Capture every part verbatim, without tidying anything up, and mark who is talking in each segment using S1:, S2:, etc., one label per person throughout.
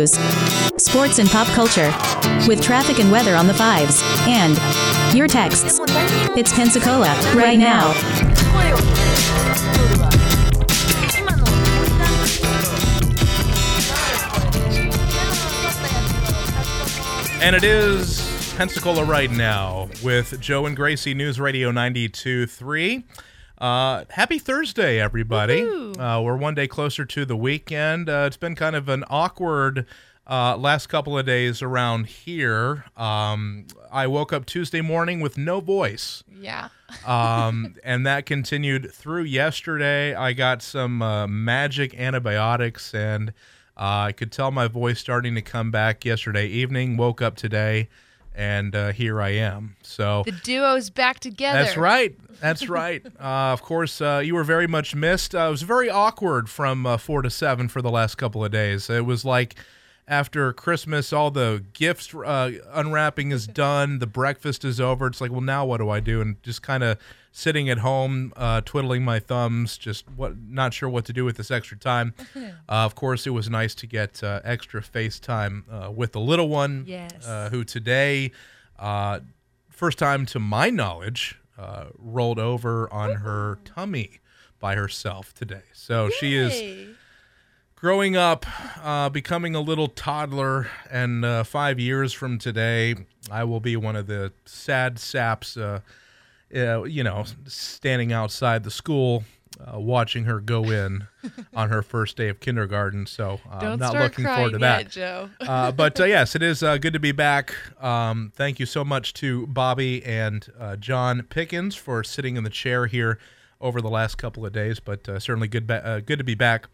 S1: news, sports and pop culture, with traffic and weather on the fives, and your texts. It's Pensacola, right now.
S2: And it is Pensacola right now with Joe and Gracie, News Radio ninety-two point three. Uh, happy Thursday, everybody. Uh, we're one day closer to the weekend. Uh, it's been kind of an awkward uh, last couple of days around here. Um, I woke up Tuesday morning with no voice.
S3: Yeah.
S2: um, and that continued through yesterday. I got some uh, magic antibiotics, and uh, I could tell my voice starting to come back yesterday evening. Woke up today, and uh, here I am. So
S3: the duo's back together.
S2: That's right. That's right. Uh, of course, uh, you were very much missed. Uh, it was very awkward from uh, four to seven for the last couple of days. It was like after Christmas, all the gifts uh, unwrapping is done. The breakfast is over. It's like, well, now what do I do? And just kind of sitting at home, uh, twiddling my thumbs, just what, not sure what to do with this extra time. Uh, of course, it was nice to get uh, extra face time uh, with the little one,
S3: yes.
S2: uh, who today, uh, first time to my knowledge, uh, rolled over on her tummy by herself today. So
S3: Yay.
S2: she is growing up, uh, becoming a little toddler, and uh, five years from today, I will be one of the sad saps, uh, uh, you know, standing outside the school, uh, watching her go in on her first day of kindergarten. So uh,
S3: Don't
S2: I'm not
S3: start
S2: looking
S3: crying
S2: forward to that.
S3: yet, Joe.
S2: uh, but uh, yes, it is uh, good to be back. Um, thank you so much to Bobby and uh, John Pickens for sitting in the chair here over the last couple of days. But uh, certainly good, ba- uh, good to be back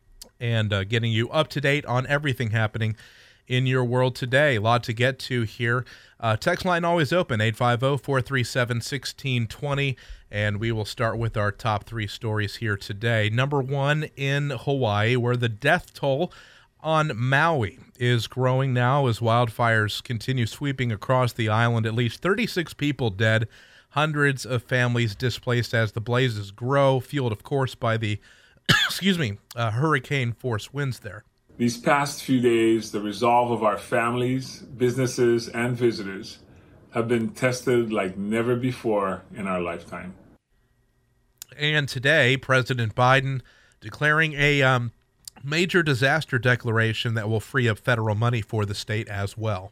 S2: and uh, getting you up to date on everything happening in your world today. A lot to get to here. Uh, text line always open, eight five zero, four three seven, one six two zero, and we will start with our top three stories here today. Number one in Hawaii, where the death toll on Maui is growing now as wildfires continue sweeping across the island. At least thirty-six people dead, hundreds of families displaced as the blazes grow, fueled, of course, by the excuse me, uh, hurricane force winds there.
S4: These past few days, the resolve of our families, businesses, and visitors have been tested like never before in our lifetime.
S2: And today, President Biden declaring a um, major disaster declaration that will free up federal money for the state as well.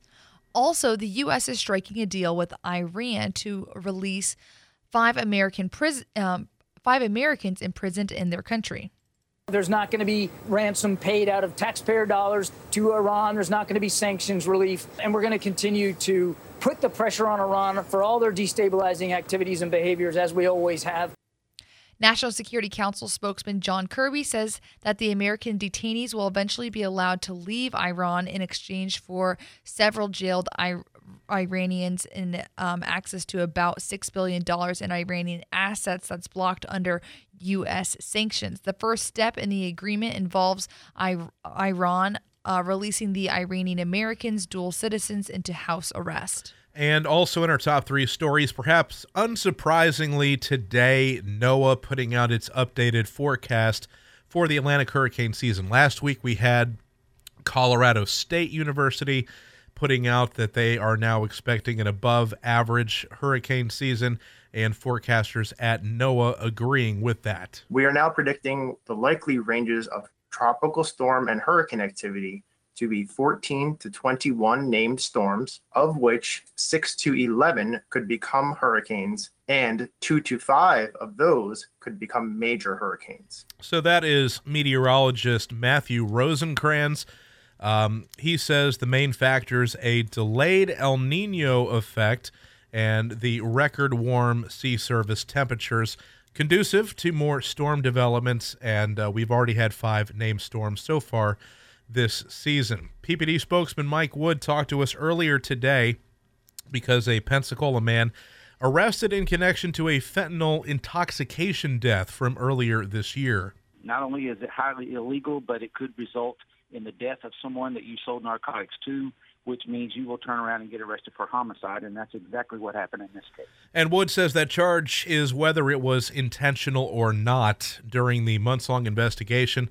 S3: Also, the U S is striking a deal with Iran to release five American pris- um, five Americans imprisoned in their country.
S5: There's not going to be ransom paid out of taxpayer dollars to Iran. There's not going to be sanctions relief. And we're going to continue to put the pressure on Iran for all their destabilizing activities and behaviors, as we always have.
S3: National Security Council spokesman John Kirby says that the American detainees will eventually be allowed to leave Iran in exchange for several jailed I- Iranians and um, access to about six billion dollars in Iranian assets that's blocked under U S sanctions. The first step in the agreement involves I- Iran uh, releasing the Iranian Americans, dual citizens, into house arrest.
S2: And also in our top three stories, perhaps unsurprisingly today, NOAA putting out its updated forecast for the Atlantic hurricane season. Last week we had Colorado State University putting out that they are now expecting an above average hurricane season, and forecasters at NOAA agreeing with that.
S6: We are now predicting the likely ranges of tropical storm and hurricane activity to be fourteen to twenty-one named storms, of which six to eleven could become hurricanes, and two to five of those could become major hurricanes.
S2: So that is meteorologist Matthew Rosencrans. Um, he says the main factors, a delayed El Nino effect and the record warm sea surface temperatures, conducive to more storm developments, and uh, we've already had five named storms so far this season. P P D spokesman Mike Wood talked to us earlier today because a Pensacola man arrested in connection to a fentanyl intoxication death from earlier this year.
S7: Not only is it highly illegal, but it could result in the death of someone that you sold narcotics to, which means you will turn around and get arrested for homicide, and that's exactly what happened in this case.
S2: And Wood says that charge is whether it was intentional or not. During the months-long investigation,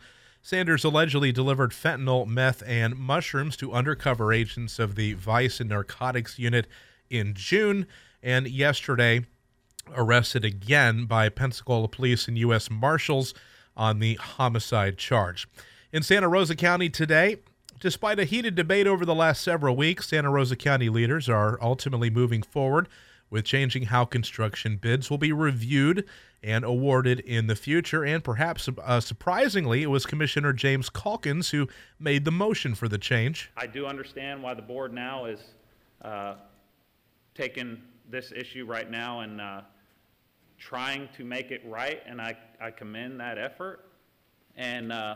S2: Sanders allegedly delivered fentanyl, meth, and mushrooms to undercover agents of the Vice and Narcotics Unit in June, and yesterday arrested again by Pensacola police and U S Marshals on the homicide charge. In Santa Rosa County today, despite a heated debate over the last several weeks, Santa Rosa County leaders are ultimately moving forward with changing how construction bids will be reviewed and awarded in the future. And perhaps uh, surprisingly, it was Commissioner James Calkins who made the motion for the change.
S8: I do understand why the board now is uh, taking this issue right now and uh, trying to make it right, and I, I commend that effort. And uh,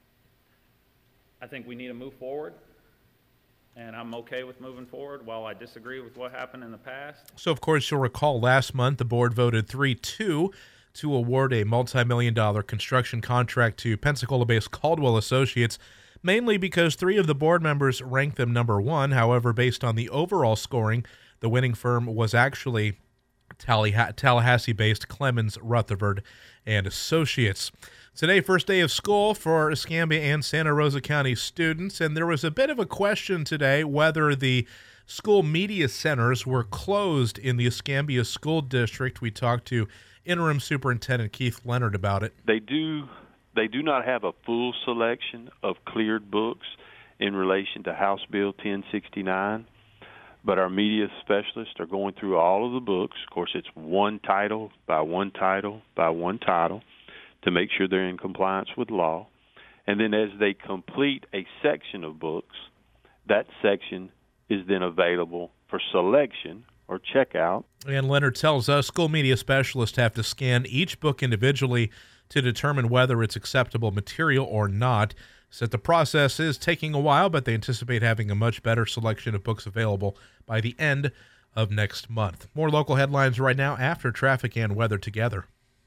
S8: I think we need to move forward. And I'm okay with moving forward while I disagree with what happened in the past.
S2: So, of course, you'll recall last month the board voted three two to award a multi-million dollar construction contract to Pensacola-based Caldwell Associates, mainly because three of the board members ranked them number one. However, based on the overall scoring, the winning firm was actually Tallahassee-based Clemens, Rutherford and Associates. Today, first day of school for Escambia and Santa Rosa County students, and there was a bit of a question today whether the school media centers were closed in the Escambia School District. We talked to Interim Superintendent Keith Leonard about it.
S9: They do, they do not have a full selection of cleared books in relation to House Bill ten sixty-nine, but our media specialists are going through all of the books. Of course, it's one title by one title by one title, to make sure they're in compliance with law. And then as they complete a section of books, that section is then available for selection or checkout.
S2: And Leonard tells us school media specialists have to scan each book individually to determine whether it's acceptable material or not. So the process is taking a while, but they anticipate having a much better selection of books available by the end of next month. More local headlines right now after traffic and weather together.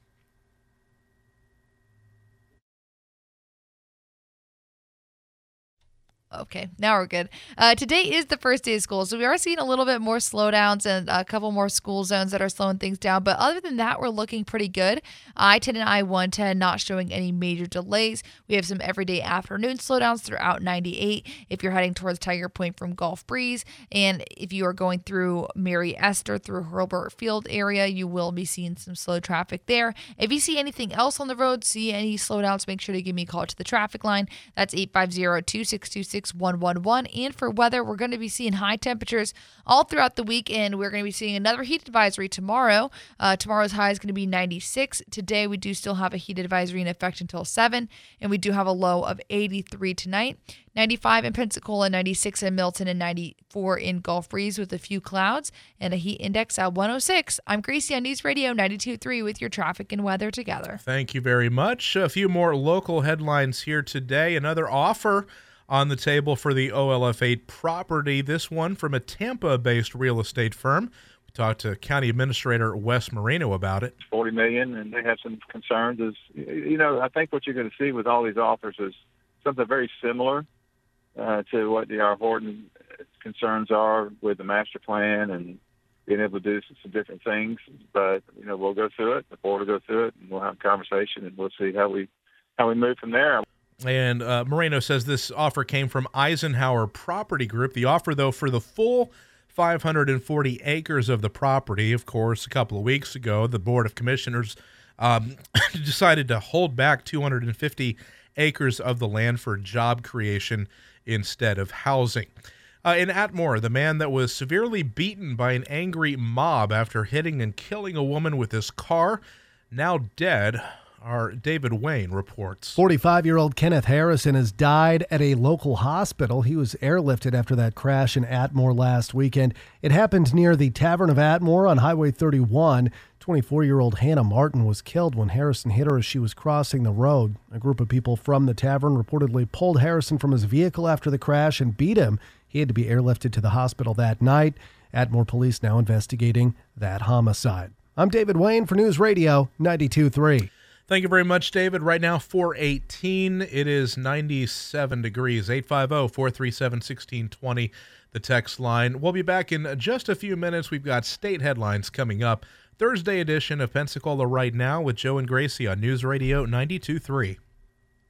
S3: Okay, now we're good. Uh, today is the first day of school, so we are seeing a little bit more slowdowns and a couple more school zones that are slowing things down. But other than that, we're looking pretty good. I ten and I one ten not showing any major delays. We have some everyday afternoon slowdowns throughout ninety-eight if you're heading towards Tiger Point from Gulf Breeze. And if you are going through Mary Esther through Hurlburt Field area, you will be seeing some slow traffic there. If you see anything else on the road, see any slowdowns, make sure to give me a call to the traffic line. That's eight five zero, two six two six, one one one. And for weather, we're going to be seeing high temperatures all throughout the week, and we're going to be seeing another heat advisory tomorrow. Uh, tomorrow's high is going to be ninety-six. Today, we do still have a heat advisory in effect until seven, and we do have a low of eighty-three tonight. ninety-five in Pensacola, ninety-six in Milton, and ninety-four in Gulf Breeze with a few clouds, and a heat index at one oh six. I'm Gracie on News Radio ninety-two point three with your traffic and weather together.
S2: Thank you very much. A few more local headlines here today. Another offer on the table for the O L F eight property, this one from a Tampa-based real estate firm. We talked to County Administrator Wes Moreno about it.
S10: forty million dollars, and they have some concerns. Is you know, I think what you're going to see with all these offers is something very similar uh, to what the R. Horton concerns are with the master plan and being able to do some, some different things. But, you know, we'll go through it, the board will go through it, and we'll have a conversation, and we'll see how we how we move from there.
S2: And uh, Moreno says this offer came from Eisenhower Property Group. The offer, though, for the full five hundred forty acres of the property, of course, a couple of weeks ago, the Board of Commissioners um, decided to hold back two hundred fifty acres of the land for job creation instead of housing. Uh, in Atmore, the man that was severely beaten by an angry mob after hitting and killing a woman with his car, now dead. Our David Wayne reports.
S11: forty-five-year-old Kenneth Harrison has died at a local hospital. He was airlifted after that crash in Atmore last weekend. It happened near the Tavern of Atmore on Highway thirty-one. twenty-four-year-old Hannah Martin was killed when Harrison hit her as she was crossing the road. A group of people from the tavern reportedly pulled Harrison from his vehicle after the crash and beat him. He had to be airlifted to the hospital that night. Atmore police now investigating that homicide. I'm David Wayne for News Radio ninety-two point three.
S2: Thank you very much, David. Right now, four eighteen. It is ninety-seven degrees. eight five zero, four three seven, one six two zero, the text line. We'll be back in just a few minutes. We've got state headlines coming up. Thursday edition of Pensacola Right Now with Joe and Gracie on News Radio ninety-two point three.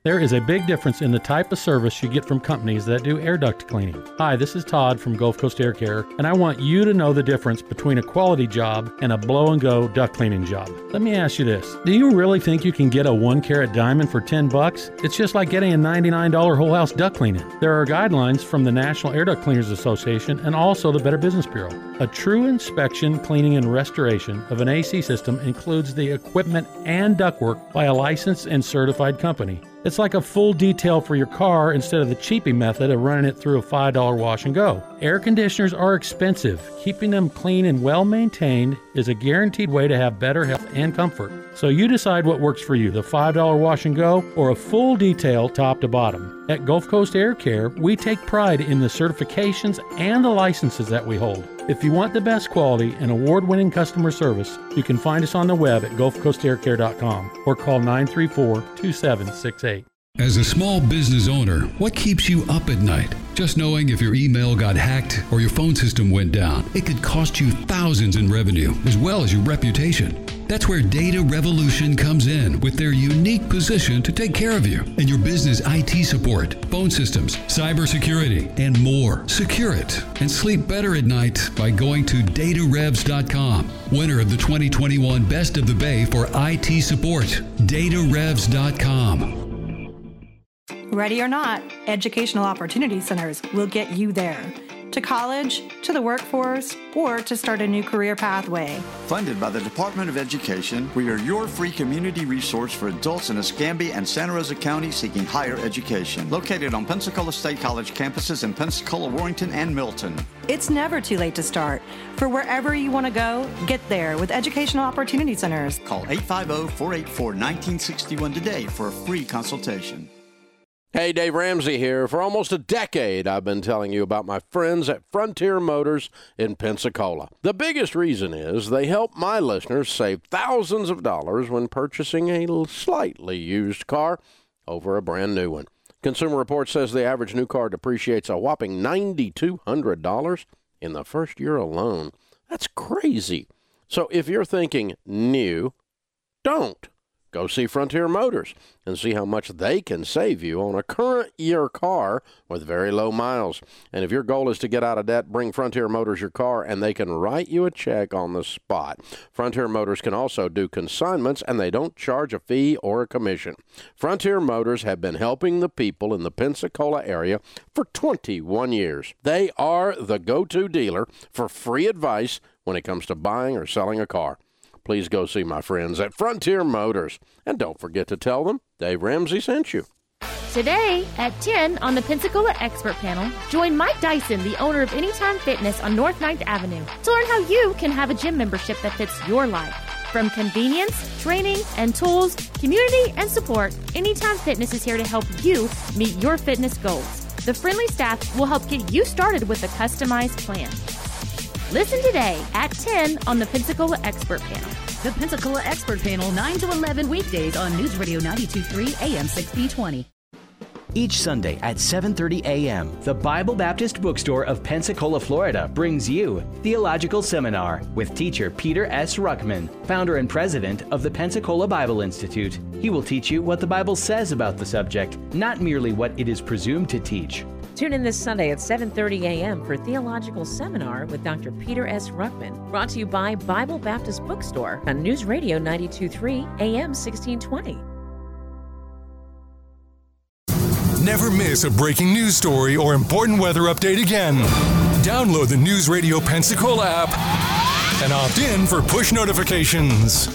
S12: There is a big difference in the type of service you get from companies that do air duct cleaning. Hi, this is Todd from Gulf Coast Air Care, and I want you to know the difference between a quality job and a blow-and-go duct cleaning job. Let me ask you this. Do you really think you can get a one-carat diamond for ten bucks? It's just like getting a ninety-nine dollars whole house duct cleaning. There are guidelines from the National Air Duct Cleaners Association and also the Better Business Bureau. A true inspection, cleaning, and restoration of an A C system includes the equipment and ductwork by a licensed and certified company. It's like a full detail for your car instead of the cheapy method of running it through a five dollar wash and go. Air conditioners are expensive. Keeping them clean and well maintained is a guaranteed way to have better health and comfort. So you decide what works for you, the five dollar wash and go or a full detail top to bottom. At Gulf Coast Air Care, we take pride in the certifications and the licenses that we hold. If you want the best quality and award-winning customer service, you can find us on the web at gulf coast air care dot com or call nine three four, two seven six eight.
S13: As a small business owner, what keeps you up at night? Just knowing if your email got hacked or your phone system went down, it could cost you thousands in revenue as well as your reputation. That's where Data Revolution comes in with their unique position to take care of you and your business I T support, phone systems, cybersecurity, and more. Secure it and sleep better at night by going to data revs dot com. Winner of the twenty twenty-one Best of the Bay for I T support, data revs dot com.
S14: Ready or not, Educational Opportunity Centers will get you there. To college, to the workforce, or to start a new career pathway.
S15: Funded by the Department of Education, we are your free community resource for adults in Escambia and Santa Rosa County seeking higher education. Located on Pensacola State College campuses in Pensacola, Warrington, and Milton.
S14: It's never too late to start. For wherever you want to go, get there with Educational Opportunity Centers.
S15: Call eight five zero, four eight four, one nine six one today for a free consultation.
S16: Hey, Dave Ramsey here. For almost a decade, I've been telling you about my friends at Frontier Motors in Pensacola. The biggest reason is they help my listeners save thousands of dollars when purchasing a slightly used car over a brand new one. Consumer Reports says the average new car depreciates a whopping nine thousand two hundred dollars in the first year alone. That's crazy. So if you're thinking new, don't. Go see Frontier Motors and see how much they can save you on a current year car with very low miles. And if your goal is to get out of debt, bring Frontier Motors your car and they can write you a check on the spot. Frontier Motors can also do consignments and they don't charge a fee or a commission. Frontier Motors have been helping the people in the Pensacola area for twenty-one years. They are the go-to dealer for free advice when it comes to buying or selling a car. Please go see my friends at Frontier Motors. And don't forget to tell them Dave Ramsey sent you.
S17: Today at ten on the Pensacola Expert Panel, join Mike Dyson, the owner of Anytime Fitness on North ninth Avenue, to learn how you can have a gym membership that fits your life. From convenience, training, and tools, community, and support, Anytime Fitness is here to help you meet your fitness goals. The friendly staff will help get you started with a customized plan. Listen today at ten on the Pensacola Expert Panel.
S18: The Pensacola Expert Panel, nine to eleven weekdays on News Radio ninety-two point three A M sixteen twenty.
S19: Each Sunday at seven thirty a.m., the Bible Baptist Bookstore of Pensacola, Florida brings you Theological Seminar with teacher Peter S. Ruckman, founder and president of the Pensacola Bible Institute. He will teach you what the Bible says about the subject, not merely what it is presumed to teach.
S20: Tune in this Sunday at seven thirty a.m. for Theological Seminar with Doctor Peter S. Ruckman, brought to you by Bible Baptist Bookstore on News Radio ninety-two point three A M sixteen twenty.
S21: Never miss a breaking news story or important weather update again. Download the News Radio Pensacola app and opt in for push notifications.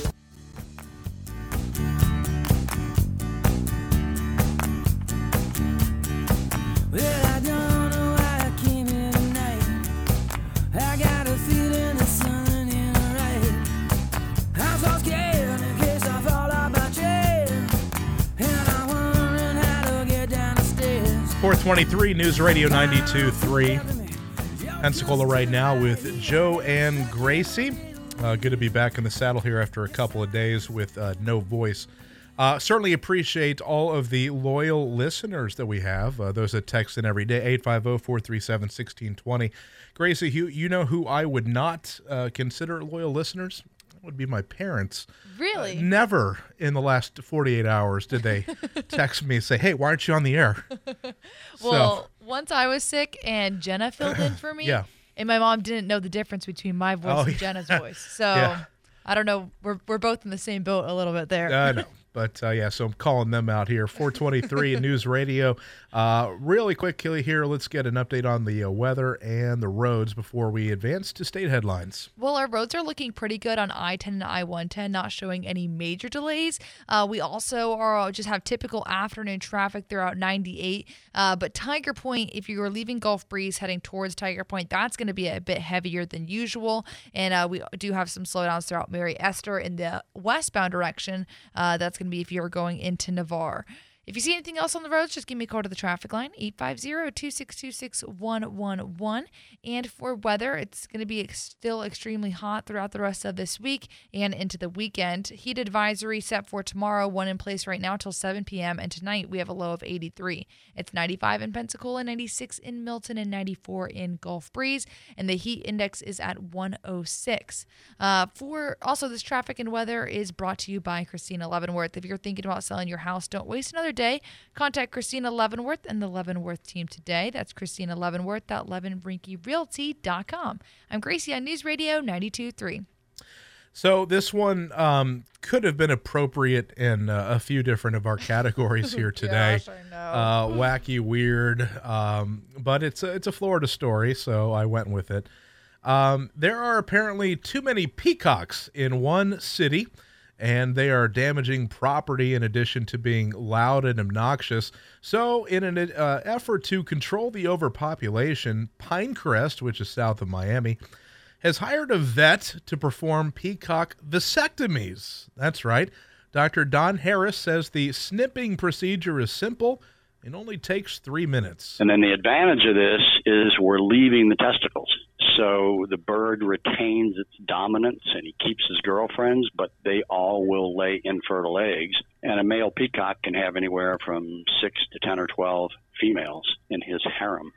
S2: four twenty-three News Radio ninety-two point three. Pensacola right now with Joe and Gracie. Uh, good to be back in the saddle here after a couple of days with uh, no voice. Uh, certainly appreciate all of the loyal listeners that we have, uh, those that text in every day, eight five zero, four three seven, one six two zero. Gracie, you, you know who I would not uh, consider loyal listeners? That would be my parents.
S3: Really?
S2: Uh, never in the last forty-eight hours did they text me and say, hey, why aren't you on the air?
S3: Well,
S2: so,
S3: once I was sick and Jenna filled in for me.
S2: Yeah.
S3: And my mom didn't know the difference between my voice
S2: Oh,
S3: and
S2: yeah.
S3: Jenna's voice. So
S2: Yeah.
S3: I don't know. We're we're both in the same boat a little bit there.
S2: I know. But, uh, yeah, so I'm calling them out here. four twenty-three News Radio. Uh, really quick, Kelly, here. Let's get an update on the uh, weather and the roads before we advance to state headlines.
S3: Well, our roads are looking pretty good on I ten and I one ten, not showing any major delays. Uh, we also are just have typical afternoon traffic throughout ninety-eight. Uh, but Tiger Point, if you are leaving Gulf Breeze heading towards Tiger Point, that's going to be a bit heavier than usual. And uh, we do have some slowdowns throughout Mary Esther in the westbound direction. Uh, that's going to be if you're going into Navarre. If you see anything else on the roads, just give me a call to the traffic line, eight five zero, two six two, six one one one. And for weather, it's going to be ex- still extremely hot throughout the rest of this week and into the weekend. Heat advisory set for tomorrow, one in place right now until seven p.m. And tonight we have a low of eighty-three. It's ninety-five in Pensacola, ninety-six in Milton, and ninety-four in Gulf Breeze. And the heat index is at one oh six. Uh, for also, this traffic and weather is brought to you by Christina Leavenworth. If you're thinking about selling your house, don't waste another day. Contact Christina Leavenworth and the Leavenworth team today. That's Christina Leavenworth at leaven brinke realty dot com. I'm Gracie on News Radio ninety-two point three.
S2: So this one um, could have been appropriate in uh, a few different of our categories here today.
S3: Gosh, I know.
S2: Uh, wacky, weird, um, but it's a, it's a Florida story, so I went with it. Um, there are apparently too many peacocks in one city, and they are damaging property in addition to being loud and obnoxious. So in an uh, effort to control the overpopulation, Pinecrest, which is south of Miami, has hired a vet to perform peacock vasectomies. That's right. Doctor Don Harris says the snipping procedure is simple and only takes three minutes.
S1: And then the advantage of this is we're leaving the testicles. So the bird retains its dominance and he keeps his girlfriends, but they all will lay infertile eggs. And a male peacock can have anywhere from six to ten or twelve females in his harem.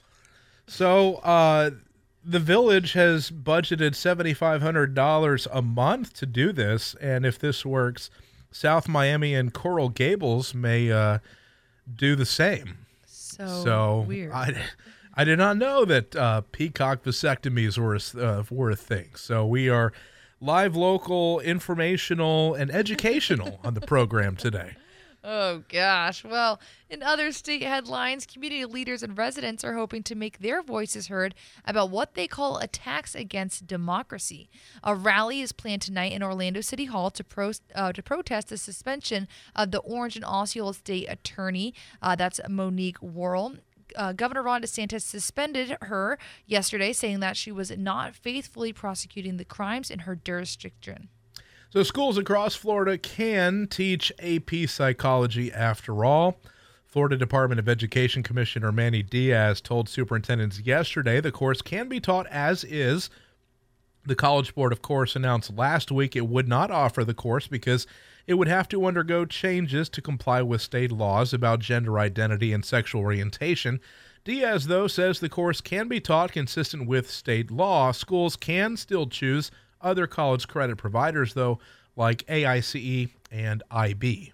S2: So uh, the village has budgeted seven thousand five hundred dollars a month to do this. And if this works, South Miami and Coral Gables may uh, do the same.
S3: So,
S2: so
S3: weird.
S2: I, I did not know that uh, peacock vasectomies were a, uh, were a thing. So we are live, local, informational, and educational on the program today.
S3: Oh, gosh. Well, in other state headlines, community leaders and residents are hoping to make their voices heard about what they call attacks against democracy. A rally is planned tonight in Orlando City Hall to pro- uh, to protest the suspension of the Orange and Osceola State Attorney. Uh, that's Monique Worrell. Uh, Governor Ron DeSantis suspended her yesterday, saying that she was not faithfully prosecuting the crimes in her jurisdiction.
S2: So schools across Florida can teach A P psychology after all. Florida Department of Education Commissioner Manny Diaz told superintendents yesterday the course can be taught as is. The College Board, of course, announced last week it would not offer the course because it would have to undergo changes to comply with state laws about gender identity and sexual orientation. Diaz, though, says the course can be taught consistent with state law. Schools can still choose other college credit providers, though, like A I C E and I B.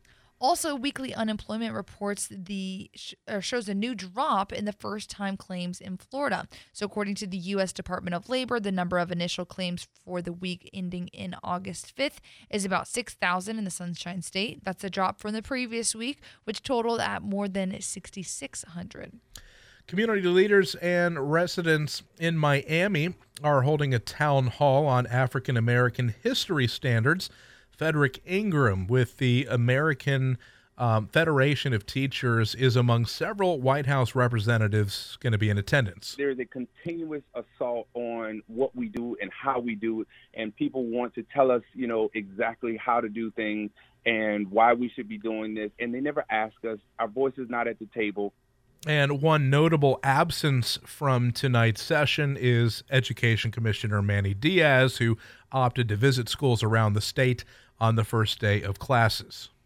S3: Also, weekly unemployment reports the sh- uh, shows a new drop in the first-time claims in Florida. So according to the U S Department of Labor, the number of initial claims for the week ending in August fifth is about six thousand in the Sunshine State. That's a drop from the previous week, which totaled at more than six thousand six hundred.
S2: Community leaders and residents in Miami are holding a town hall on African American history standards. Frederick Ingram with the American um, Federation of Teachers is among several White House representatives going to be in attendance.
S22: There's a continuous assault on what we do and how we do it, and people want to tell us, you know, exactly how to do things and why we should be doing this, and they never ask us. Our voice is not at the table.
S2: And one notable absence from tonight's session is Education Commissioner Manny Diaz, who opted to visit schools around the state on the first day of classes.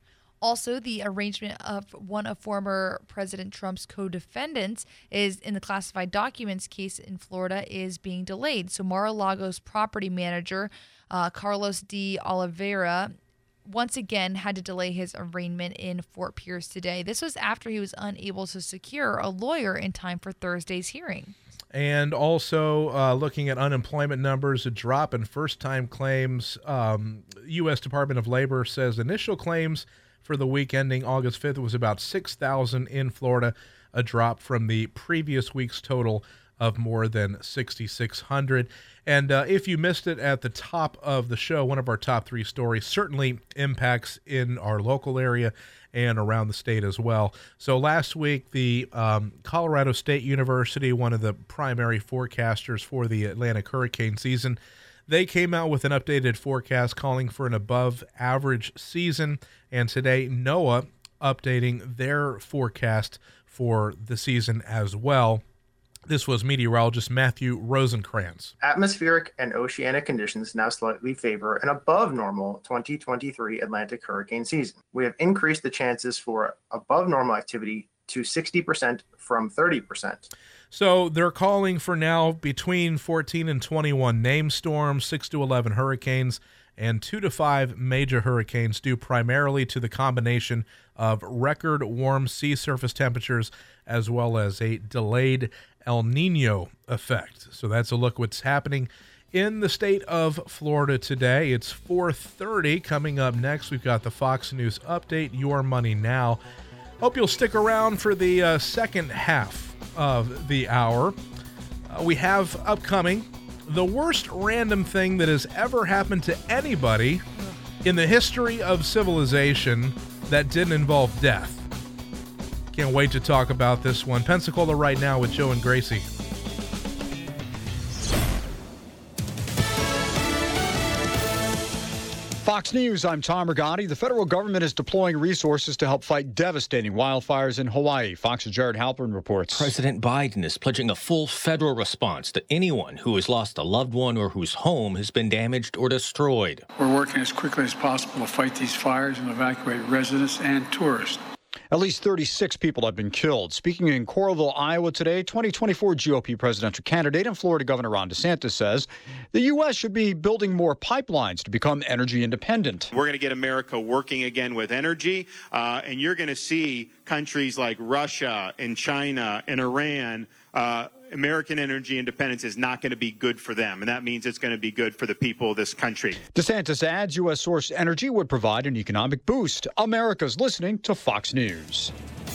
S3: Also, the arrangement of one of former President Trump's co-defendants is in the classified documents case in Florida is being delayed. So Mar-a-Lago's property manager, uh, Carlos de Oliveira, once again had to delay his arraignment in Fort Pierce today. This was after he was unable to secure a lawyer in time for Thursday's hearing.
S2: And also uh, looking at unemployment numbers, a drop in first-time claims. Um, U S Department of Labor says initial claims for the week ending August fifth was about six thousand in Florida, a drop from the previous week's total of more than six thousand six hundred. And uh, if you missed it at the top of the show, one of our top three stories certainly impacts in our local area and around the state as well. So last week, the um, Colorado State University, one of the primary forecasters for the Atlantic hurricane season, they came out with an updated forecast calling for an above-average season. And today, NOAA updating their forecast for the season as well. This was meteorologist Matthew Rosenkrantz.
S6: Atmospheric and oceanic conditions now slightly favor an above normal twenty twenty-three Atlantic hurricane season. We have increased the chances for above normal activity to sixty percent from thirty percent.
S2: So they're calling for now between fourteen and twenty-one named storms, six to eleven hurricanes, and two to five major hurricanes due primarily to the combination of record warm sea surface temperatures as well as a delayed El Nino effect. So that's a look what's happening in the state of Florida today. It's four thirty. Coming up next, we've got the Fox News Update, Your Money Now. Hope you'll stick around for the uh, second half of the hour. Uh, we have upcoming the worst random thing that has ever happened to anybody in the history of civilization that didn't involve death. Can't wait to talk about this one. Pensacola Right Now with Joe and Gracie.
S4: Fox News, I'm Tom Rigotti. The federal government is deploying resources to help fight devastating wildfires in Hawaii. Fox's Jared Halpern reports.
S5: President Biden is pledging a full federal response to anyone who has lost a loved one or whose home has been damaged or destroyed.
S23: We're working as quickly as possible to fight these fires and evacuate residents and tourists.
S4: At least thirty-six people have been killed. Speaking in Coralville, Iowa today, twenty twenty-four G O P presidential candidate and Florida Governor Ron DeSantis says the U S should be building more pipelines to become energy independent.
S24: We're going to get America working again with energy, uh, and you're going to see countries like Russia and China and Iran. Uh, American energy independence is not going to be good for them, and that means it's going to be good for the people of this country.
S4: DeSantis adds U S sourced energy would provide an economic boost. America's listening to Fox News.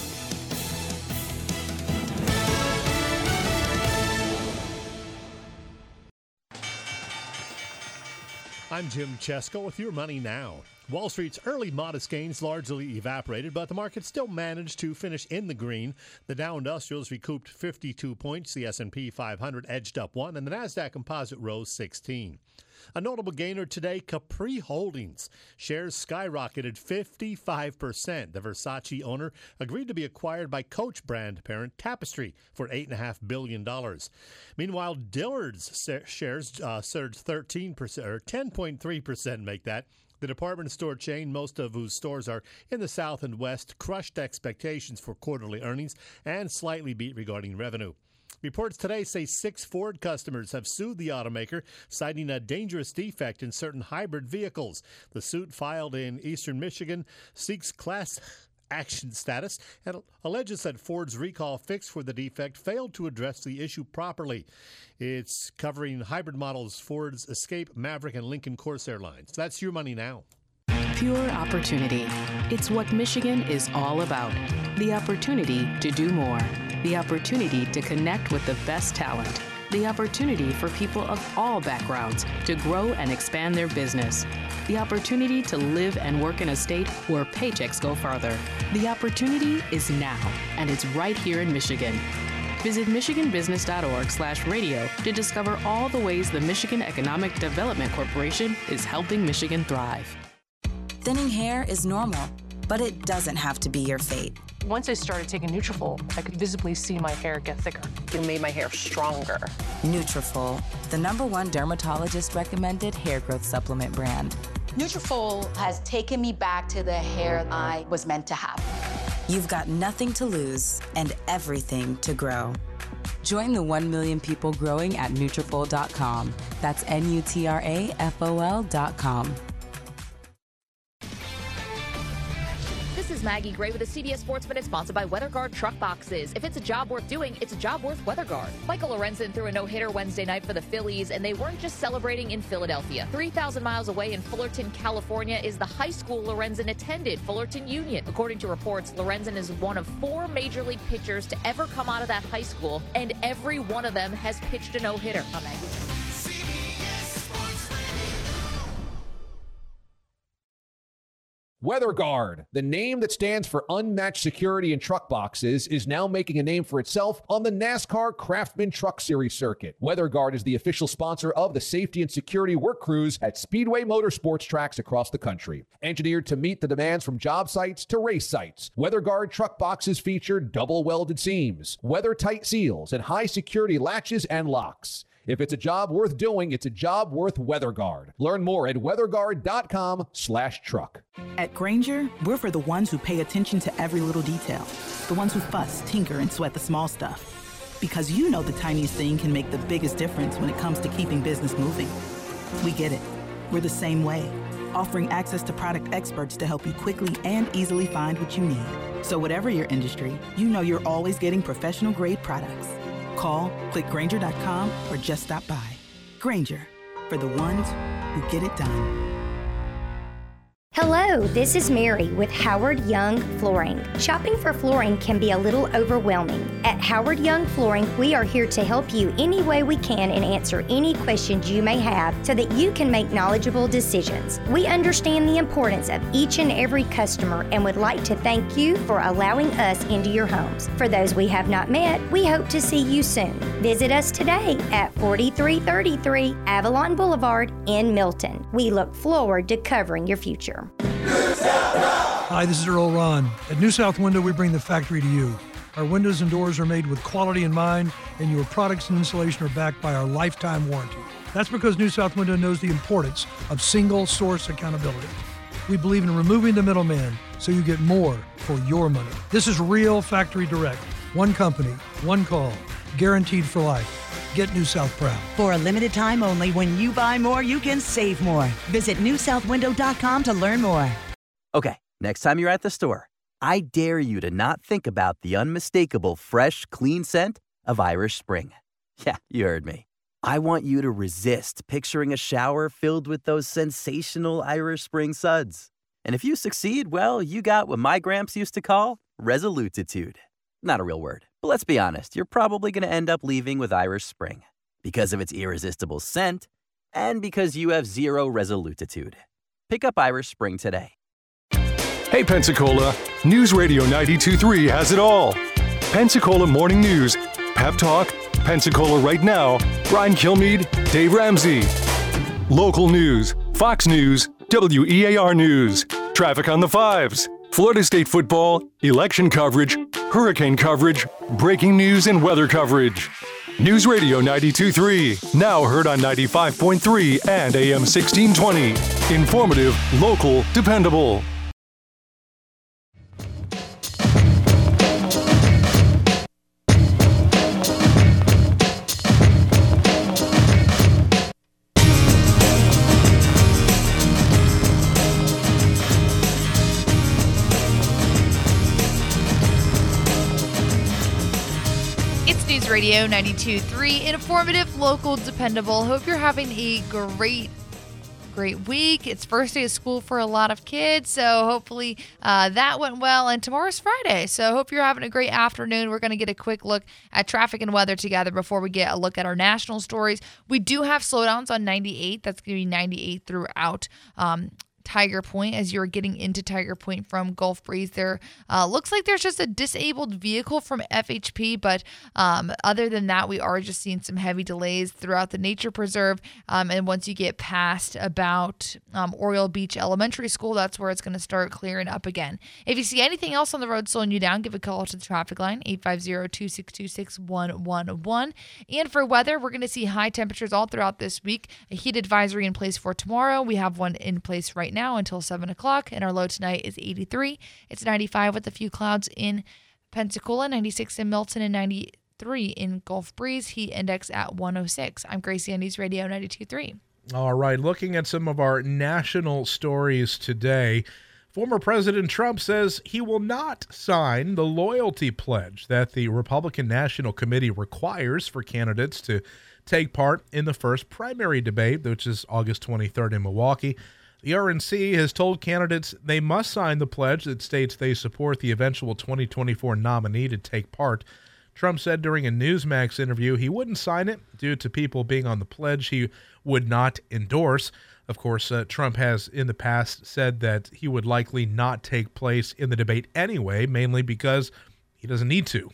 S25: I'm Jim Chesko with Your Money Now. Wall Street's early modest gains largely evaporated, but the market still managed to finish in the green. The Dow Industrials recouped fifty-two points, the S and P five hundred edged up one, and the NASDAQ Composite rose sixteen. A notable gainer today, Capri Holdings. Shares skyrocketed fifty-five percent. The Versace owner agreed to be acquired by Coach brand parent Tapestry for eight point five billion dollars. Meanwhile, Dillard's shares uh, surged thirteen percent, or ten point three percent make that. The department store chain, most of whose stores are in the South and West, crushed expectations for quarterly earnings and slightly beat regarding revenue. Reports today say six Ford customers have sued the automaker, citing a dangerous defect in certain hybrid vehicles. The suit, filed in eastern Michigan, seeks class action status and alleges that Ford's recall fix for the defect failed to address the issue properly. It's covering hybrid models Ford's Escape, Maverick, and Lincoln Corsair lines. That's Your Money Now.
S26: Pure opportunity. It's what Michigan is all about. The opportunity to do more. The opportunity to connect with the best talent. The opportunity for people of all backgrounds to grow and expand their business. The opportunity to live and work in a state where paychecks go farther. The opportunity is now, and it's right here in Michigan. Visit michiganbusiness.org slash radio to discover all the ways the Michigan Economic Development Corporation is helping Michigan thrive.
S27: Thinning hair is normal, but it doesn't have to be your fate.
S28: Once I started taking Nutrafol, I could visibly see my hair get thicker. It made my hair stronger.
S27: Nutrafol, the number one dermatologist recommended hair growth supplement brand.
S7: Nutrafol has taken me back to the hair I was meant to have.
S27: You've got nothing to lose and everything to grow. Join the one million people growing at Nutrafol dot com. That's N U T R A F O L dot com.
S8: This is Maggie Gray with a C B S Sports Minute sponsored by WeatherGuard Truck Boxes. If it's a job worth doing, it's a job worth WeatherGuard. Michael Lorenzen threw a no-hitter Wednesday night for the Phillies, and they weren't just celebrating in Philadelphia. three thousand miles away in Fullerton, California, is the high school Lorenzen attended, Fullerton Union. According to reports, Lorenzen is one of four major league pitchers to ever come out of that high school, and every one of them has pitched a no-hitter. I'm Maggie.
S9: WeatherGuard, the name that stands for unmatched security in truck boxes, is now making a name for itself on the NASCAR Craftsman Truck Series circuit. WeatherGuard is the official sponsor of the safety and security work crews at Speedway Motorsports tracks across the country. Engineered to meet the demands from job sites to race sites, WeatherGuard truck boxes feature double welded seams, weather-tight seals, and high security latches and locks. If it's a job worth doing, it's a job worth WeatherGuard. Learn more at weatherguard.com slash truck.
S10: At Grainger, we're for the ones who pay attention to every little detail. The ones who fuss, tinker, and sweat the small stuff. Because you know the tiniest thing can make the biggest difference when it comes to keeping business moving. We get it. We're the same way. Offering access to product experts to help you quickly and easily find what you need. So whatever your industry, you know you're always getting professional-grade products. Call, click Grainger dot com, or just stop by. Grainger, for the ones who get it done.
S11: Hello, this is Mary with Howard Young Flooring. Shopping for flooring can be a little overwhelming. At Howard Young Flooring, we are here to help you any way we can and answer any questions you may have so that you can make knowledgeable decisions. We understand the importance of each and every customer and would like to thank you for allowing us into your homes. For those we have not met, we hope to see you soon. Visit us today at forty-three thirty-three Avalon Boulevard in Milton. We look forward to covering your future.
S12: Hi, this is Earl Ron. At New South Window, we bring the factory to you. Our windows and doors are made with quality in mind, and your products and insulation are backed by our lifetime warranty. That's because New South Window knows the importance of single source accountability. We believe in removing the middleman so you get more for your money. This is real factory direct. One company, one call, guaranteed for life. Get New South proud.
S13: For a limited time only, when you buy more, you can save more. Visit new south window dot com to learn more.
S14: Okay, next time you're at the store, I dare you to not think about the unmistakable fresh, clean scent of Irish Spring. Yeah, you heard me. I want you to resist picturing a shower filled with those sensational Irish Spring suds. And if you succeed, well, you got what my gramps used to call resolutitude. Not a real word, but let's be honest, you're probably going to end up leaving with Irish Spring because of its irresistible scent and because you have zero resolutitude. Pick up Irish Spring today.
S21: Hey Pensacola, News Radio ninety-two point three has it all. Pensacola Morning News, Pep Talk, Pensacola Right Now, Brian Kilmeade, Dave Ramsey. Local news, Fox News, W E A R News, traffic on the fives, Florida State football, election coverage, hurricane coverage, breaking news and weather coverage. News Radio ninety-two point three, now heard on ninety-five point three and A M sixteen twenty. Informative, local, dependable.
S3: News Radio ninety-two point three, informative, local, dependable. Hope you're having a great, great week. It's first day of school for a lot of kids, so hopefully uh, that went well. And tomorrow's Friday, so hope you're having a great afternoon. We're going to get a quick look at traffic and weather together before we get a look at our national stories. We do have slowdowns on ninety-eight. That's going to be ninety-eight throughout um Tiger Point as you're getting into Tiger Point from Gulf Breeze. There uh, looks like there's just a disabled vehicle from F H P, but um, other than that, we are just seeing some heavy delays throughout the nature preserve. Um, and once you get past about um, Oriole Beach Elementary School, that's where it's going to start clearing up again. If you see anything else on the road slowing you down, give a call to the traffic line, eight five zero, two six two, six one one one. And for weather, we're going to see high temperatures all throughout this week. A heat advisory in place for tomorrow. We have one in place right now until seven o'clock, and our low tonight is eighty-three. It's ninety-five with a few clouds in Pensacola, ninety-six in Milton, and ninety-three in Gulf Breeze. Heat index at one oh six. I'm Gracie on News Radio ninety-two point three.
S2: All right, looking at some of our national stories today. Former President Trump says he will not sign the loyalty pledge that the Republican National Committee requires for candidates to take part in the first primary debate, which is August twenty-third in Milwaukee. The R N C has told candidates they must sign the pledge that states they support the eventual twenty twenty-four nominee to take part. Trump said during a Newsmax interview he wouldn't sign it due to people being on the pledge he would not endorse. Of course, uh, Trump has in the past said that he would likely not take place in the debate anyway, mainly because he doesn't need to.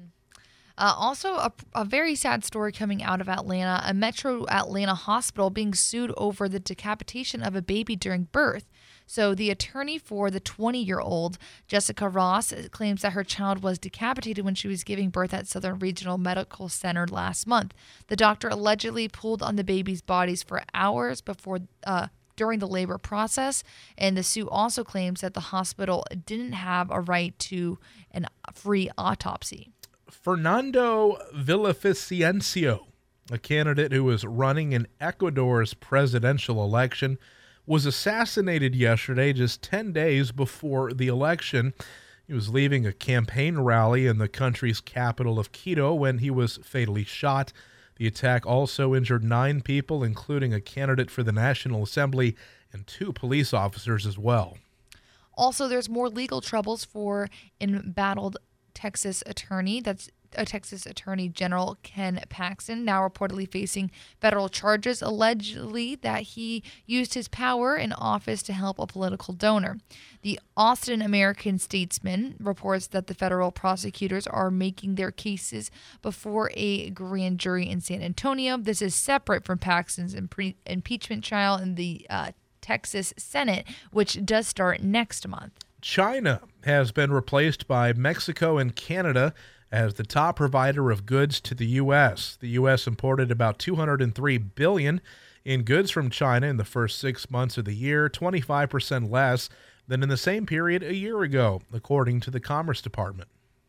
S3: Uh, also, a, a very sad story coming out of Atlanta, a Metro Atlanta hospital being sued over the decapitation of a baby during birth. So the attorney for the twenty-year-old, Jessica Ross, claims that her child was decapitated when she was giving birth at Southern Regional Medical Center last month. The doctor allegedly pulled on the baby's bodies for hours before uh, during the labor process, and the suit also claims that the hospital didn't have a right to a free autopsy.
S2: Fernando Villavicencio, a candidate who was running in Ecuador's presidential election, was assassinated yesterday, just ten days before the election. He was leaving a campaign rally in the country's capital of Quito when he was fatally shot. The attack also injured nine people, including a candidate for the National Assembly and two police officers as well.
S3: Also, there's more legal troubles for embattled Texas attorney. That's a Texas Attorney General Ken Paxton, now reportedly facing federal charges, allegedly that he used his power in office to help a political donor. The Austin American-Statesman reports that the federal prosecutors are making their cases before a grand jury in San Antonio. This is separate from Paxton's impre- impeachment trial in the uh, Texas Senate, which does start next month.
S2: China has been replaced by Mexico and Canada as the top provider of goods to the U S. The U S imported about two hundred three billion dollars in goods from China in the first six months of the year, twenty-five percent less than in the same period a year ago, according to the Commerce Department.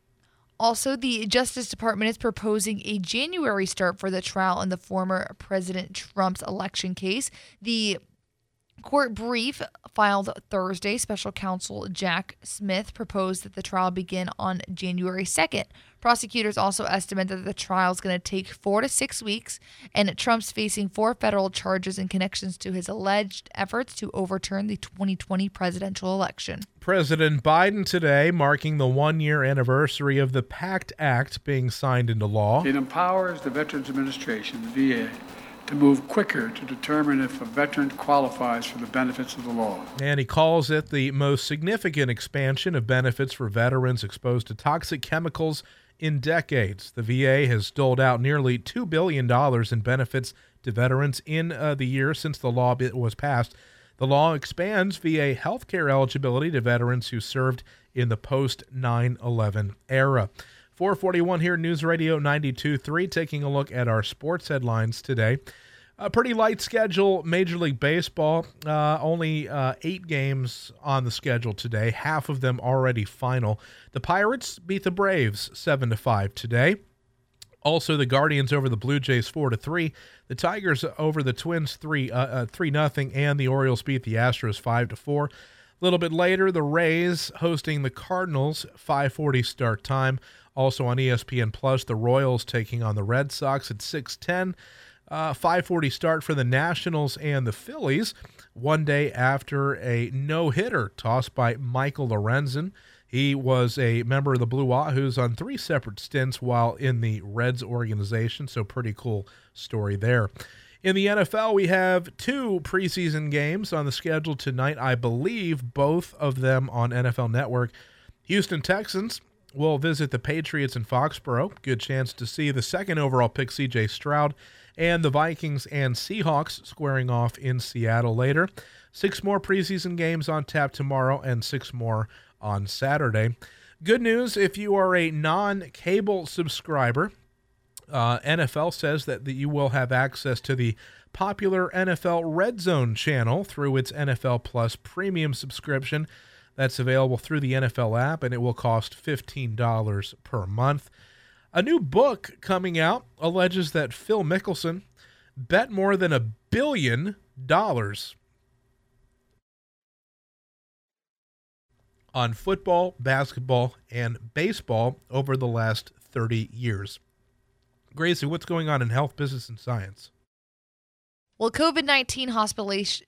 S3: Also, the Justice Department is proposing a January start for the trial in the former President Trump's election case. The court brief filed Thursday, special counsel Jack Smith proposed that the trial begin on January second. Prosecutors also estimate that the trial is going to take four to six weeks, and Trump's facing four federal charges in connections to his alleged efforts to overturn the twenty twenty presidential election.
S2: President Biden today marking the one-year anniversary of the PACT Act being signed into law.
S23: It empowers the Veterans Administration, the V A, to move quicker to determine if a veteran qualifies for the benefits of the law.
S2: And he calls it the most significant expansion of benefits for veterans exposed to toxic chemicals in decades. The V A has doled out nearly two billion dollars in benefits to veterans in uh, the year since the law was passed. The law expands V A health care eligibility to veterans who served in the post nine eleven era. four forty-one here, News Radio ninety-two point three, taking a look at our sports headlines today. A pretty light schedule, Major League Baseball. Uh, only uh, eight games on the schedule today, half of them already final. The Pirates beat the Braves seven to five today. Also, the Guardians over the Blue Jays four to three. The Tigers over the Twins three uh, uh, three nothing, and the Orioles beat the Astros five to four. A little bit later, the Rays hosting the Cardinals, five forty start time. Also on E S P N Plus, the Royals taking on the Red Sox at six ten. Uh, five forty start for the Nationals and the Phillies, one day after a no-hitter tossed by Michael Lorenzen. He was a member of the Blue Wahoos on three separate stints while in the Reds organization, so pretty cool story there. In the N F L, we have two preseason games on the schedule tonight. I believe both of them on N F L Network. Houston Texans will visit the Patriots in Foxborough. Good chance to see the second overall pick, C J Stroud. And the Vikings and Seahawks squaring off in Seattle later. Six more preseason games on tap tomorrow and six more on Saturday. Good news if you are a non-cable subscriber. Uh, N F L says that the, you will have access to the popular N F L Red Zone channel through its N F L Plus premium subscription. That's available through the N F L app, and it will cost fifteen dollars per month. A new book coming out alleges that Phil Mickelson bet more than a billion dollars on football, basketball, and baseball over the last thirty years. Gracie, what's going on in health, business, and science?
S3: Well, COVID nineteen hospitalization,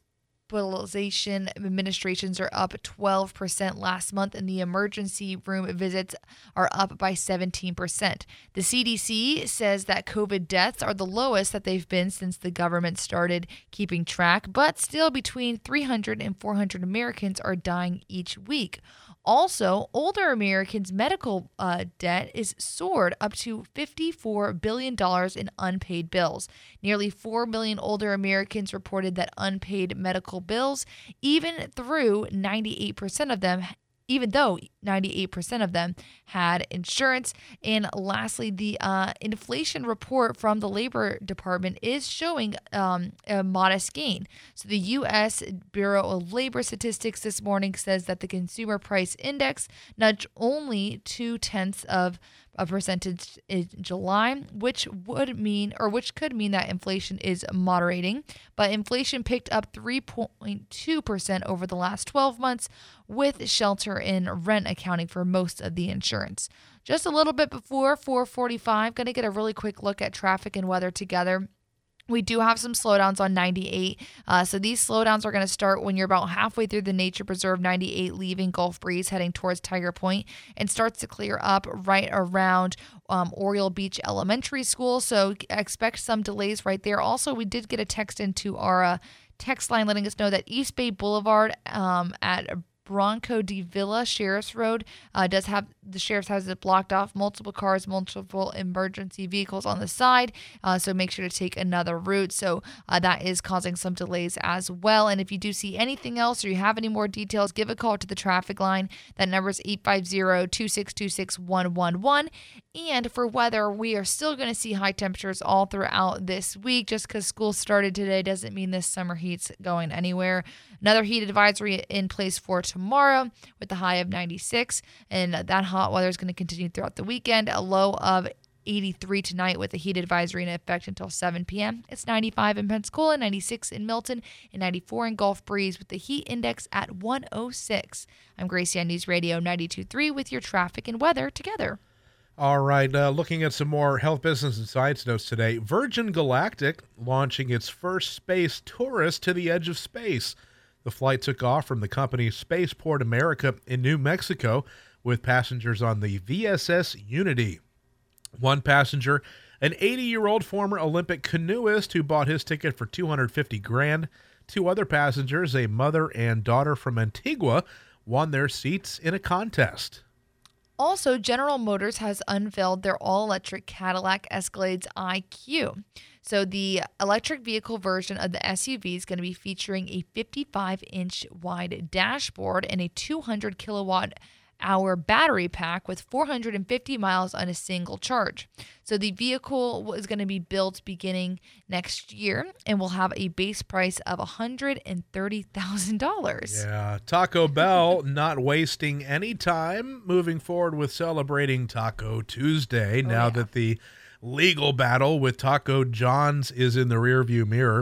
S3: hospitalization administrations are up twelve percent last month, and the emergency room visits are up by seventeen percent. The C D C says that COVID deaths are the lowest that they've been since the government started keeping track, but still between three hundred and four hundred Americans are dying each week. Also, older Americans' medical uh, debt is soared up to fifty-four billion dollars in unpaid bills. Nearly four million older Americans reported that unpaid medical bills, even through ninety-eight percent of them even though ninety-eight percent of them had insurance. And lastly, the uh, inflation report from the Labor Department is showing um, a modest gain. So the U S Bureau of Labor Statistics this morning says that the Consumer Price Index nudged only two-tenths of a percentage in July, which would mean, or which could mean that inflation is moderating. But inflation picked up three point two percent over the last twelve months, with shelter and rent accounting for most of the insurance. Just a little bit before four forty-five, going to get a really quick look at traffic and weather together. We do have some slowdowns on ninety-eight. Uh, so these slowdowns are going to start when you're about halfway through the Nature Preserve ninety-eight, leaving Gulf Breeze, heading towards Tiger Point, and starts to clear up right around um, Oriole Beach Elementary School. So expect some delays right there. Also, we did get a text into our uh, text line letting us know that East Bay Boulevard um, at Bronco de Villa Sheriff's Road uh, does have, the sheriff's has it blocked off, multiple cars, multiple emergency vehicles on the side, uh, so make sure to take another route. So uh, that is causing some delays as well. And if you do see anything else or you have any more details, give a call to the traffic line. That number is eight five zero, two six two, six one one one. And for weather, we are still going to see high temperatures all throughout this week. Just because school started today doesn't mean this summer heat's going anywhere. Another heat advisory in place for tomorrow with a high of ninety-six. And that hot weather is going to continue throughout the weekend. A low of eighty-three tonight with a heat advisory in effect until seven p.m. It's ninety-five in Pensacola, ninety-six in Milton, and ninety-four in Gulf Breeze with the heat index at one oh six. I'm Gracie on News Radio ninety-two point three with your traffic and weather together.
S2: All right, uh, looking at some more health, business, and science notes today. Virgin Galactic launching its first space tourist to the edge of space. The flight took off from the company's Spaceport America in New Mexico with passengers on the V S S Unity. One passenger, an eighty-year-old former Olympic canoeist who bought his ticket for two hundred fifty grand. Two other passengers, a mother and daughter from Antigua, won their seats in a contest.
S3: Also, General Motors has unveiled their all-electric Cadillac Escalades I Q. So the electric vehicle version of the S U V is going to be featuring a fifty-five inch wide dashboard and a two hundred kilowatt hour battery pack with four hundred fifty miles on a single charge. So the vehicle is going to be built beginning next year and will have a base price of one hundred thirty thousand dollars.
S2: Yeah, Taco Bell not wasting any time moving forward with celebrating Taco Tuesday, oh, now yeah. that the legal battle with Taco John's is in the rearview mirror.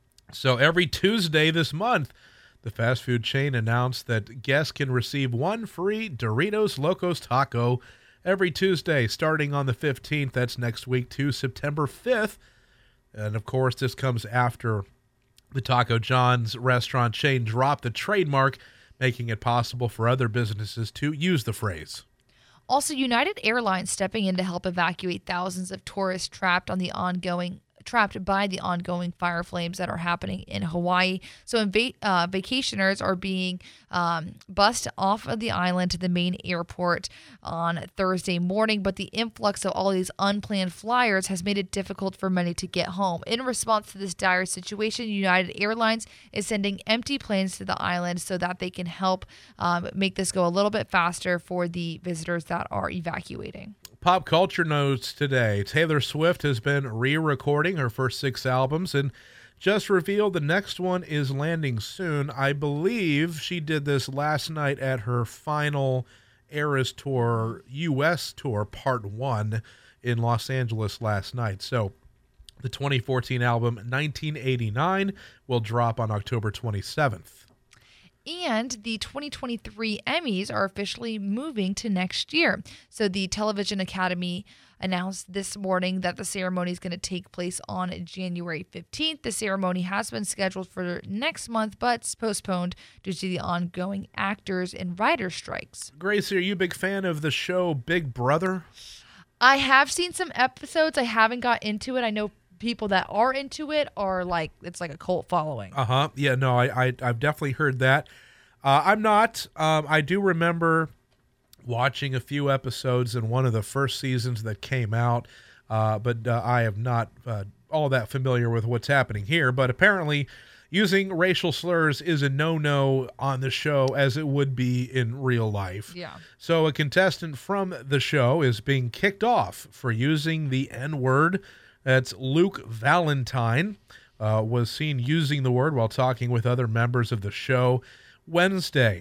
S2: So every Tuesday this month, the fast food chain announced that guests can receive one free Doritos Locos Taco every Tuesday, starting on the fifteenth. That's next week to September fifth. And, of course, this comes after the Taco John's restaurant chain dropped the trademark, making it possible for other businesses to use the phrase.
S3: Also, United Airlines stepping in to help evacuate thousands of tourists trapped on the ongoing trapped by the ongoing fire flames that are happening in Hawaii. So inva- uh, vacationers are being um, bussed off of the island to the main airport on Thursday morning, but the influx of all these unplanned flyers has made it difficult for many to get home. In response to this dire situation, United Airlines is sending empty planes to the island so that they can help um, make this go a little bit faster for the visitors that are evacuating.
S2: Pop culture notes today. Taylor Swift has been re-recording her first six albums and just revealed the next one is landing soon. I believe she did this last night at her final Eras Tour U S tour, part one, in Los Angeles last night. So the twenty fourteen album nineteen eighty-nine will drop on October twenty-seventh.
S3: And the twenty twenty-three Emmys are officially moving to next year. So the Television Academy announced this morning that the ceremony is going to take place on January fifteenth. The ceremony has been scheduled for next month, but it's postponed due to the ongoing actors and writers strikes.
S2: Gracie, are you a big fan of the show Big Brother?
S3: I have seen some episodes. I haven't got into it. I know people that are into it are like, it's like a cult following.
S2: Uh-huh. Yeah, no, I, I, I've definitely heard that. Uh, I'm not. Um, I do remember watching a few episodes in one of the first seasons that came out, uh, but uh, I am not uh, all that familiar with what's happening here. But apparently using racial slurs is a no-no on the show as it would be in real life.
S3: Yeah.
S2: So a contestant from the show is being kicked off for using the N-word. That's Luke Valentine, uh, was seen using the word while talking with other members of the show Wednesday.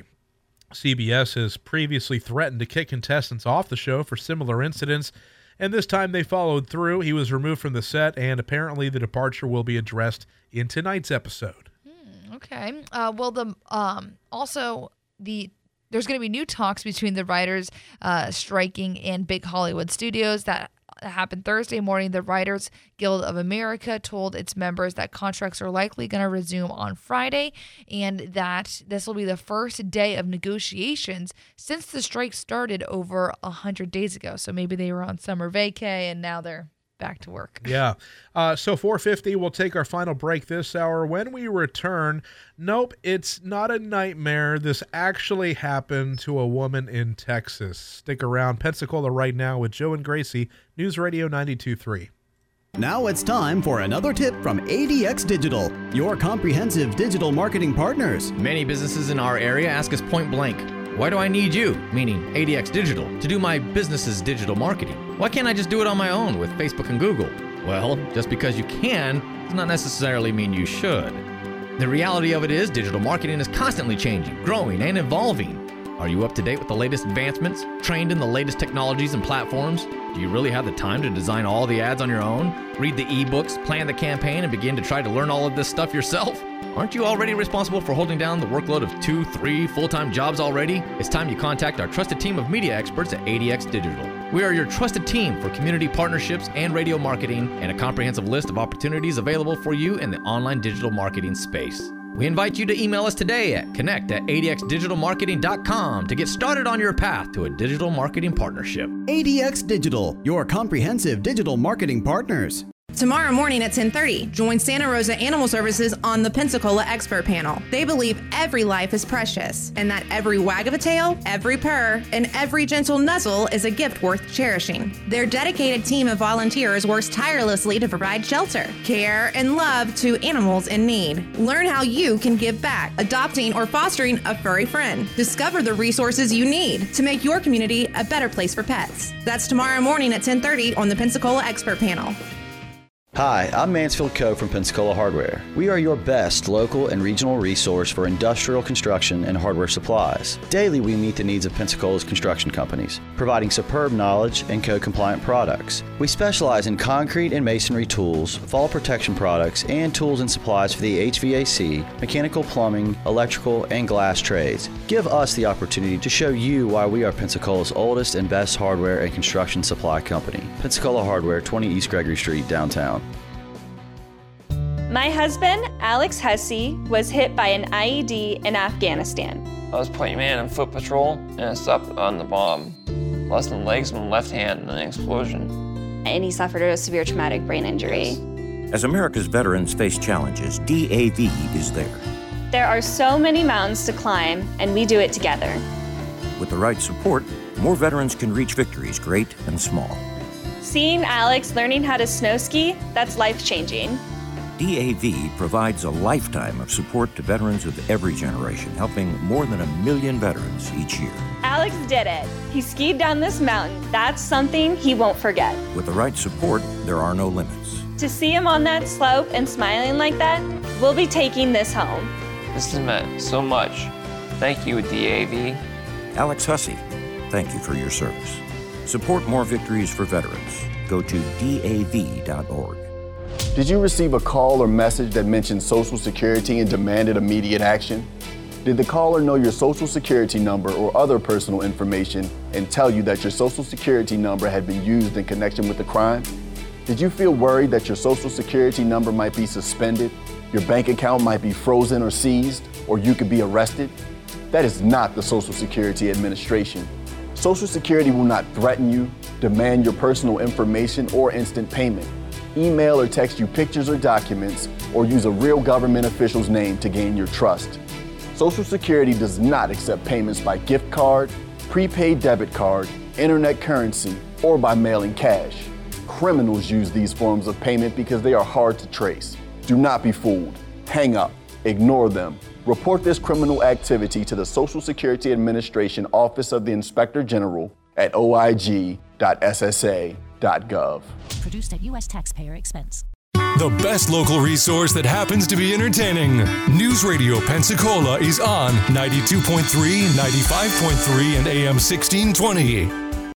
S2: C B S has previously threatened to kick contestants off the show for similar incidents, and this time they followed through. He was removed from the set, and apparently the departure will be addressed in tonight's episode.
S3: Hmm, okay. Uh, well, the um, also the there's going to be new talks between the writers uh, striking and Big Hollywood Studios that happened Thursday morning. The Writers Guild of America told its members that contracts are likely going to resume on Friday and that this will be the first day of negotiations since the strike started over one hundred days ago. So maybe they were on summer vacay and now they're back to work.
S2: Yeah. Uh, so four fifty, we'll take our final break this hour. When we return, nope, it's not a nightmare. This actually happened to a woman in Texas. Stick around. Pensacola Right Now with Joe and Gracie, News Radio ninety-two point three.
S1: Now it's time for another tip from A D X Digital, your comprehensive digital marketing partners.
S15: Many businesses in our area ask us point blank, why do I need you, meaning A D X Digital, to do my business's digital marketing? Why can't I just do it on my own with Facebook and Google? Well, just because you can does not necessarily mean you should. The reality of it is digital marketing is constantly changing, growing, and evolving. Are you up to date with the latest advancements, trained in the latest technologies and platforms? Do you really have the time to design all the ads on your own, read the ebooks, plan the campaign, and begin to try to learn all of this stuff yourself? Aren't you already responsible for holding down the workload of two, three full-time jobs already? It's time you contact our trusted team of media experts at A D X Digital. We are your trusted team for community partnerships and radio marketing and a comprehensive list of opportunities available for you in the online digital marketing space. We invite you to email us today at connect at A D X digital marketing dot com to get started on your path to a digital marketing partnership.
S1: A D X Digital, your comprehensive digital marketing partners.
S16: Tomorrow morning at ten thirty, join Santa Rosa Animal Services on the Pensacola Expert Panel. They believe every life is precious and that every wag of a tail, every purr, and every gentle nuzzle is a gift worth cherishing. Their dedicated team of volunteers works tirelessly to provide shelter, care, and love to animals in need. Learn how you can give back, adopting or fostering a furry friend. Discover the resources you need to make your community a better place for pets. That's tomorrow morning at ten thirty on the Pensacola Expert Panel.
S17: Hi, I'm Mansfield Coe from Pensacola Hardware. We are your best local and regional resource for industrial construction and hardware supplies. Daily, we meet the needs of Pensacola's construction companies, providing superb knowledge and code-compliant products. We specialize in concrete and masonry tools, fall protection products, and tools and supplies for the H V A C, mechanical, plumbing, electrical, and glass trades. Give us the opportunity to show you why we are Pensacola's oldest and best hardware and construction supply company. Pensacola Hardware, twenty East Gregory Street, downtown.
S18: My husband, Alex Hussey, was hit by an I E D in Afghanistan.
S19: I was point man on foot patrol, and I stopped on the bomb. Lost my legs and my left hand in an explosion.
S18: And he suffered a severe traumatic brain injury.
S19: Yes.
S4: As America's veterans face challenges, D A V is there.
S18: There are so many mountains to climb, and we do it together.
S4: With the right support, more veterans can reach victories great and small.
S18: Seeing Alex learning how to snow ski, that's life-changing.
S4: D A V provides a lifetime of support to veterans of every generation, helping more than a million veterans each year.
S18: Alex did it. He skied down this mountain. That's something he won't forget.
S4: With the right support, there are no limits.
S18: To see him on that slope and smiling like that, we'll be taking this home.
S19: This has meant so much. Thank you, D A V.
S4: Alex Hussey, thank you for your service. Support more victories for veterans. Go to D A V dot org.
S5: Did you receive a call or message that mentioned Social Security and demanded immediate action? Did the caller know your Social Security number or other personal information and tell you that your Social Security number had been used in connection with the crime? Did you feel worried that your Social Security number might be suspended, your bank account might be frozen or seized, or you could be arrested? That is not the Social Security Administration. Social Security will not threaten you, demand your personal information, or instant payment, email or text you pictures or documents, or use a real government official's name to gain your trust. Social Security does not accept payments by gift card, prepaid debit card, internet currency, or by mailing cash. Criminals use these forms of payment because they are hard to trace. Do not be fooled. Hang up. Ignore them. Report this criminal activity to the Social Security Administration Office of the Inspector General at O I G dot S S A dot gov.
S6: Produced at U S taxpayer expense.
S21: The best local resource that happens to be entertaining. News Radio Pensacola is on ninety-two point three, ninety-five point three, and A M sixteen twenty.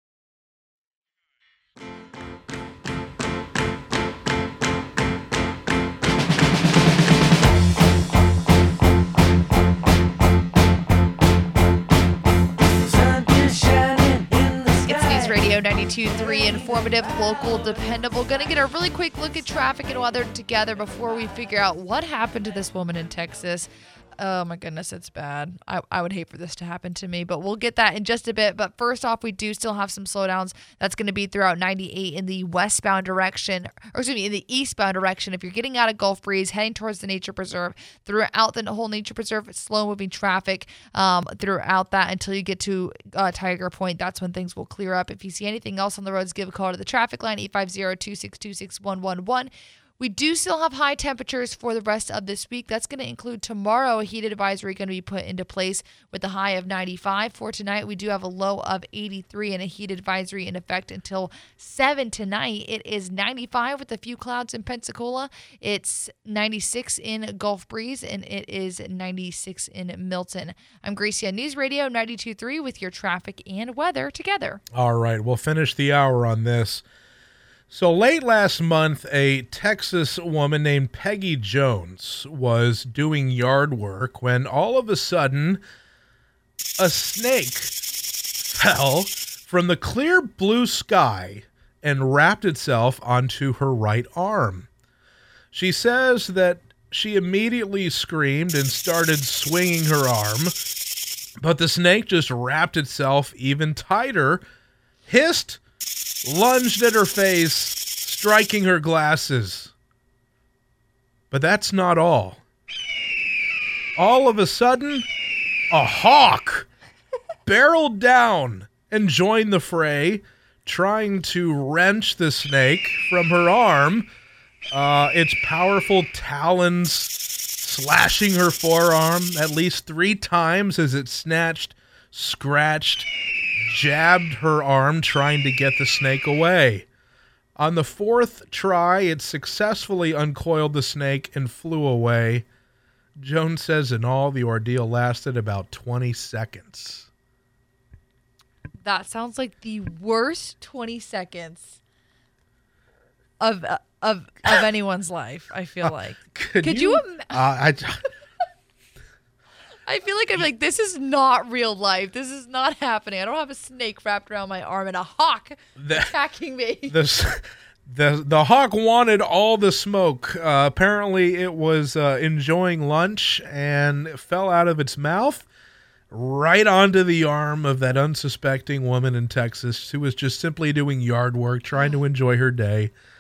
S3: ninety-two point three, informative, local, dependable. Going to get a really quick look at traffic and weather together before we figure out what happened to this woman in Texas. Oh my goodness, it's bad. I, I would hate for this to happen to me, but we'll get that in just a bit. But first off, we do still have some slowdowns. That's going to be throughout ninety-eight in the westbound direction, or excuse me, in the eastbound direction. If you're getting out of Gulf Breeze, heading towards the nature preserve, throughout the whole nature preserve, slow moving traffic um, throughout that until you get to uh, Tiger Point. That's when things will clear up. If you see anything else on the roads, give a call to the traffic line, eight five zero, two six two, six one one one. We do still have high temperatures for the rest of this week. That's going to include tomorrow. A heat advisory going to be put into place with a high of ninety-five. For tonight, we do have a low of eighty-three and a heat advisory in effect until seven tonight. It is ninety-five with a few clouds in Pensacola. It's ninety-six in Gulf Breeze, and it is ninety-six in Milton. I'm Gracie on News Radio ninety-two point three with your traffic and weather together.
S2: All right, we'll finish the hour on this. So late last month, a Texas woman named Peggy Jones was doing yard work when all of a sudden a snake fell from the clear blue sky and wrapped itself onto her right arm. She says that she immediately screamed and started swinging her arm, but the snake just wrapped itself even tighter, hissed, lunged at her face, striking her glasses. But that's not all. All of a sudden, a hawk barreled down and joined the fray, trying to wrench the snake from her arm, uh, its powerful talons slashing her forearm at least three times as it snatched, scratched, jabbed her arm trying to get the snake away. On the fourth try, it successfully uncoiled the snake and flew away. Jones says in all, the ordeal lasted about twenty seconds.
S3: That sounds like the worst twenty seconds of uh, of of anyone's life, I feel like.
S2: Could,
S3: Could
S2: you...
S3: you
S2: uh, I,
S3: I feel like I'm like, this is not real life. This is not happening. I don't have a snake wrapped around my arm and a hawk the, attacking me.
S2: The, the, the hawk wanted all the smoke. Uh, apparently, it was uh, enjoying lunch and fell out of its mouth right onto the arm of that unsuspecting woman in Texas who was just simply doing yard work, trying to enjoy her day.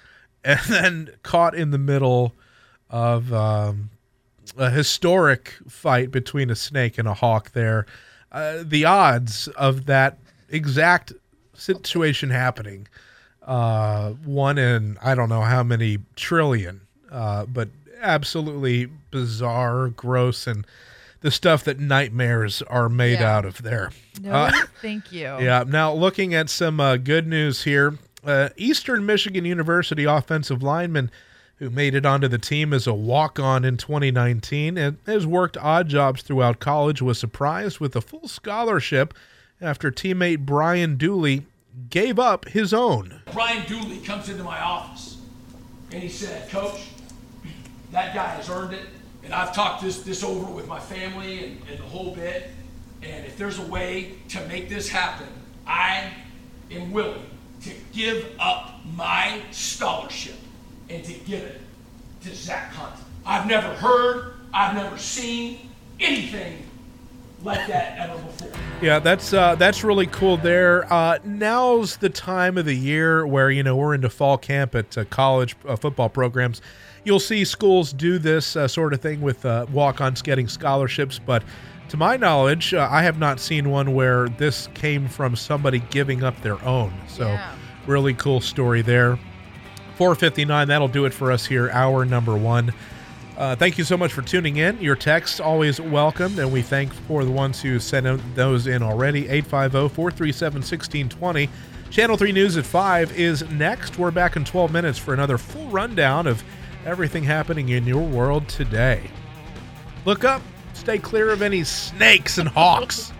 S2: and then caught in the middle of um, a historic fight between a snake and a hawk there. Uh, the odds of that exact situation happening, uh, one in I don't know how many trillion, uh, but absolutely bizarre, gross, and the stuff that nightmares are made
S3: Yeah.
S2: out of there.
S3: No,
S2: Uh,
S3: thank you.
S2: Yeah. Now, looking at some uh, good news here, uh, Eastern Michigan University offensive lineman who made it onto the team as a walk-on in twenty nineteen and has worked odd jobs throughout college was surprised with a full scholarship after teammate Brian Dooley gave up his own.
S7: Brian Dooley comes into my office and he said, Coach, that guy has earned it. And I've talked this, this over with my family and, and the whole bit. And if there's a way to make this happen, I am willing to give up my scholarship and to give it to Zach Hunt. I've never heard, I've never seen anything like that ever before.
S2: Yeah, that's uh, that's really cool there. Uh, now's the time of the year where, you know, we're into fall camp at uh, college uh, football programs. You'll see schools do this uh, sort of thing with uh, walk-ons getting scholarships, but to my knowledge, uh, I have not seen one where this came from somebody giving up their own. So
S3: Yeah.
S2: really cool story there. four fifty-nine, that'll do it for us here, hour number one. Uh, thank you so much for tuning in. Your texts always welcomed, and we thank for the ones who sent those in already. eight five zero, four three seven, one six two zero. Channel three News at five is next. We're back in twelve minutes for another full rundown of everything happening in your world today. Look up. Stay clear of any snakes and hawks.